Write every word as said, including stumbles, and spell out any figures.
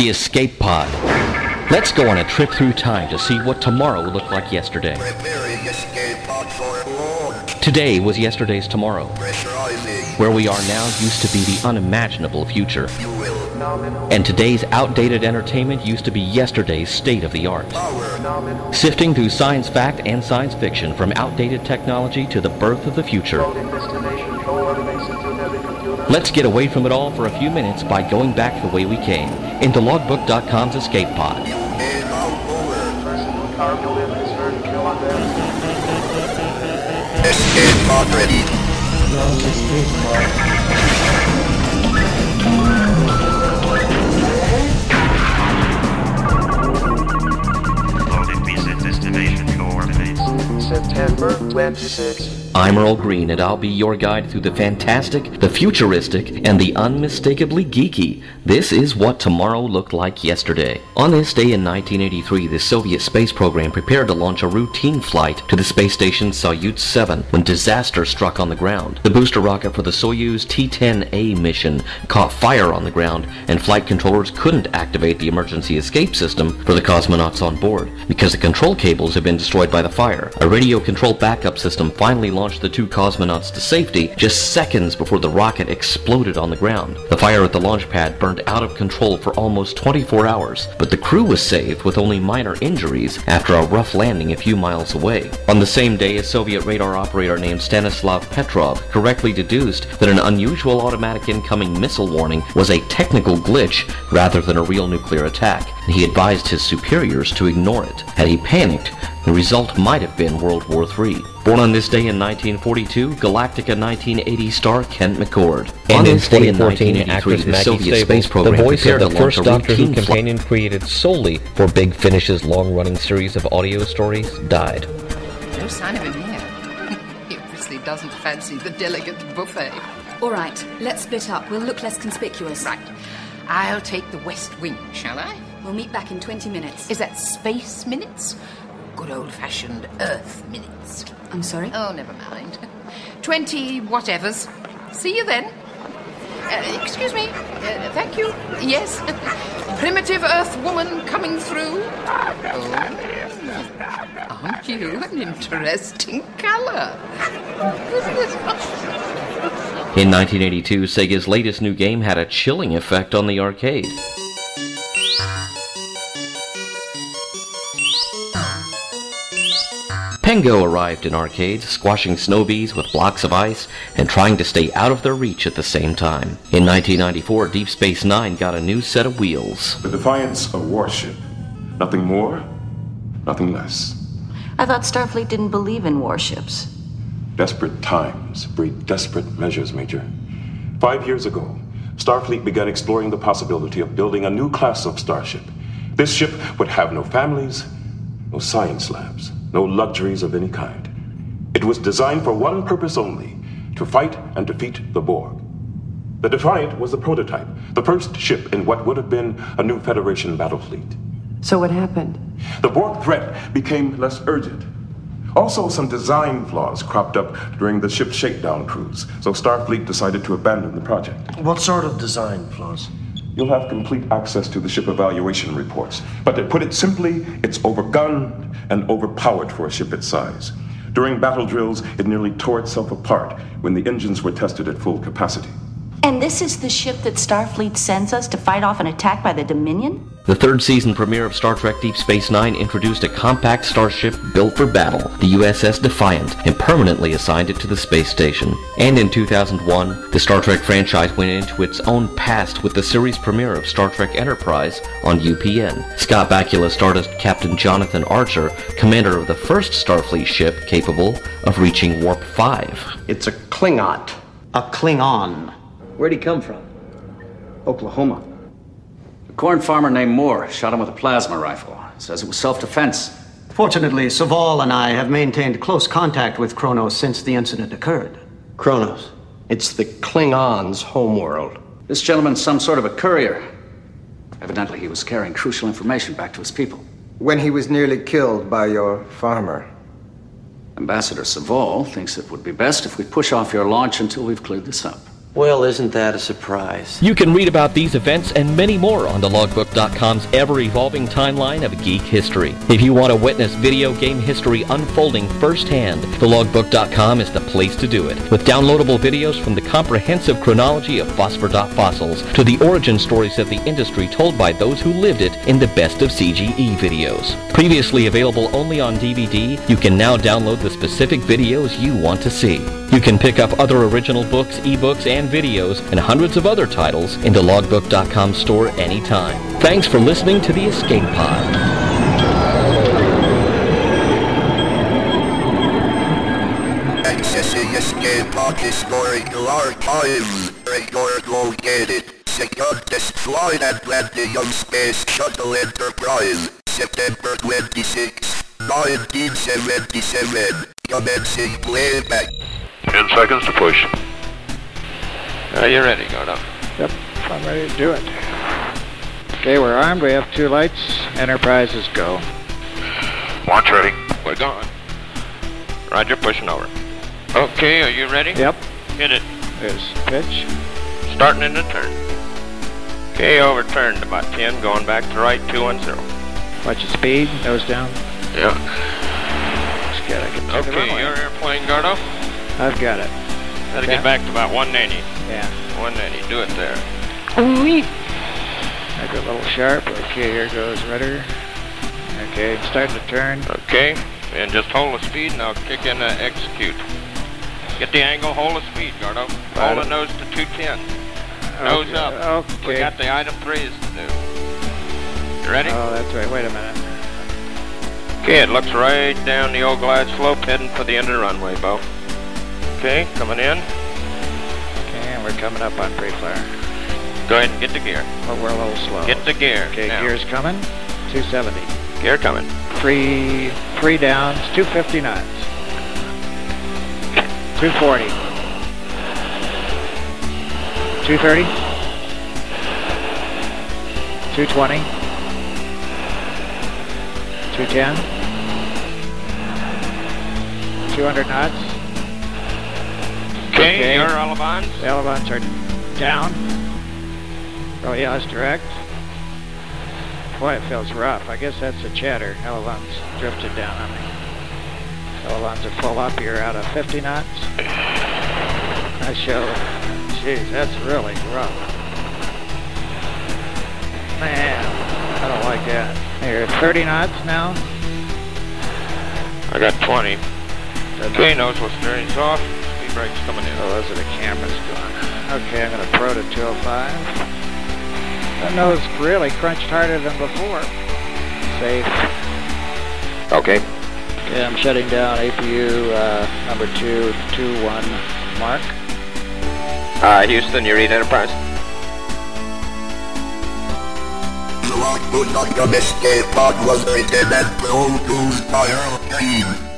The Escape Pod. Let's go on a trip through time to see what tomorrow looked like yesterday. Preparing escape pod for launch. Today was yesterday's tomorrow. Pressurizing. Where we are now used to be the unimaginable future. You will. And today's outdated entertainment used to be yesterday's state-of-the-art. Power. Sifting through science fact and science fiction from outdated technology to the birth of the future. Let's get away from it all for a few minutes by going back the way we came, into logbook dot com's Escape Pod. And out over. Escape pod ready. Loading visit destination coordinates. September twenty-sixth. I'm Earl Green, and I'll be your guide through the fantastic, the futuristic, and the unmistakably geeky. This is what tomorrow looked like yesterday. On this day in nineteen eighty-three, the Soviet space program prepared to launch a routine flight to the space station Soyuz seven when disaster struck on the ground. The booster rocket for the Soyuz T ten A mission caught fire on the ground, and flight controllers couldn't activate the emergency escape system for the cosmonauts on board because the control cables had been destroyed by the fire. A radio control backup system finally launched the two cosmonauts to safety just seconds before the rocket exploded on the ground. The fire at the launch pad burned out of control for almost twenty-four hours, but the crew was saved with only minor injuries after a rough landing a few miles away. On the same day, a Soviet radar operator named Stanislav Petrov correctly deduced that an unusual automatic incoming missile warning was a technical glitch rather than a real nuclear attack, and he advised his superiors to ignore it. Had he panicked, the result might have been World War Three. Born on this day in nineteen forty-two, Galactica nineteen eighty star Kent McCord. And on in this day in twenty fourteen, nineteen eighty-three, actress the Maggie Soviet space Stable, the program voice of prepared the to launch first a Doctor Who routine flight. companion created solely for Big Finish's long-running series of audio stories, died. No sign of him here. He obviously doesn't fancy the delicate buffet. All right, let's split up. We'll look less conspicuous. Right. I'll take the West Wing, shall I? We'll meet back in twenty minutes. Is that space minutes? Good old-fashioned Earth minutes. I'm sorry? Oh, never mind. Twenty whatevers. See you then. Uh, excuse me. Uh, thank you. Yes. Primitive Earth woman coming through. Oh. Aren't you an interesting colour? In nineteen eighty-two, Sega's latest new game had a chilling effect on the arcade. Pengo arrived in arcades, squashing snow bees with blocks of ice and trying to stay out of their reach at the same time. In nineteen ninety-four, Deep Space Nine got a new set of wheels. The Defiance, a warship. Nothing more, nothing less. I thought Starfleet didn't believe in warships. Desperate times breed desperate measures, Major. Five years ago, Starfleet began exploring the possibility of building a new class of starship. This ship would have no families, no science labs, no luxuries of any kind. It was designed for one purpose only, to fight and defeat the Borg. The Defiant was the prototype, the first ship in what would have been a new Federation battle fleet. So what happened? The Borg threat became less urgent. Also, some design flaws cropped up during the ship's shakedown cruise, so Starfleet decided to abandon the project. What sort of design flaws? You'll have complete access to the ship evaluation reports. But to put it simply, it's overgunned and overpowered for a ship its size. During battle drills, it nearly tore itself apart when the engines were tested at full capacity. And this is the ship that Starfleet sends us to fight off an attack by the Dominion? The third season premiere of Star Trek Deep Space Nine introduced a compact starship built for battle, the U S S Defiant, and permanently assigned it to the space station. And in two thousand one, the Star Trek franchise went into its own past with the series premiere of Star Trek Enterprise on U P N. Scott Bakula starred as Captain Jonathan Archer, commander of the first Starfleet ship capable of reaching Warp five. It's a Klingon. A Klingon. Where'd he come from? Oklahoma. A corn farmer named Moore shot him with a plasma rifle. Says it was self-defense. Fortunately, Saval and I have maintained close contact with Kronos since the incident occurred. Kronos. It's the Klingons' homeworld. This gentleman's some sort of a courier. Evidently, he was carrying crucial information back to his people. When he was nearly killed by your farmer. Ambassador Saval thinks it would be best if we push off your launch until we've cleared this up. Well, isn't that a surprise? You can read about these events and many more on the logbook dot com's ever-evolving timeline of geek history. If you want to witness video game history unfolding firsthand, the logbook dot com is the place to do it. With downloadable videos from the comprehensive chronology of Phosphor dot Fossils to the origin stories of the industry told by those who lived it in the Best of C G E videos. Previously available only on D V D, you can now download the specific videos you want to see. You can pick up other original books, ebooks, and videos, and hundreds of other titles in the logbook dot com store anytime. Thanks for listening to the Escape Pod. Accessing Escape Pod historical archives. Record located. Secondus Flight Atlantean Space Shuttle Enterprise. September twenty-sixth, nineteen seventy-seven. Commencing playback. Ten seconds to push. Are you ready, Gordo? Yep, I'm ready to do it. Okay, we're armed. We have two lights. Enterprises go. Launch ready. We're going. Roger, pushing over. Okay, are you ready? Yep. Hit it. There's pitch. Starting in the turn. Okay, overturned about ten, going back to right, two one zero. Watch your speed, nose down. Yeah. Just gotta get to the Okay, runway. your airplane, Gordo. I've got it. Gotta Yeah. get back to about one ninety. Yeah. one ninety, do it there. Make it a little sharp. Okay, here goes rudder. Okay, starting to turn. Okay, and just hold the speed and I'll kick in uh, execute. Get the angle, hold the speed, Gordo. Hold the nose to two ten. Nose Okay, up. okay. We got the item threes to do. You ready? Oh, that's right. Wait a minute. Okay, it looks right down the old glide slope heading for the end of the runway, Bo. Okay, coming in. Okay, and we're coming up on pre-flare. Go ahead and get the gear. But we're a little slow. Get the gear. Okay, now. gear's coming. two seventy. Gear coming. Three, three downs. two fifty knots. two forty. two thirty. two twenty. two ten. two hundred knots. Okay, Okay. your elevons. The elevons are down. Oh yeah, it's direct. Boy, it feels rough. I guess that's a chatter. Elevons drifted down on me. Elevons are full up. You're out of fifty knots. I show. Jeez, that's really rough. Man, I don't like that. You're thirty knots now. I got twenty. Okay, nose will steering's off. Speed brake's coming in. Oh, those are the cameras going. Okay, I'm going to pro to two oh five. That nose really crunched harder than before. Safe. Okay. Okay, I'm shutting down A P U uh, number two, two one mark. Uh, Houston, you read Enterprise? The logbook dot com Escape Pod was written and produced by Earl Green.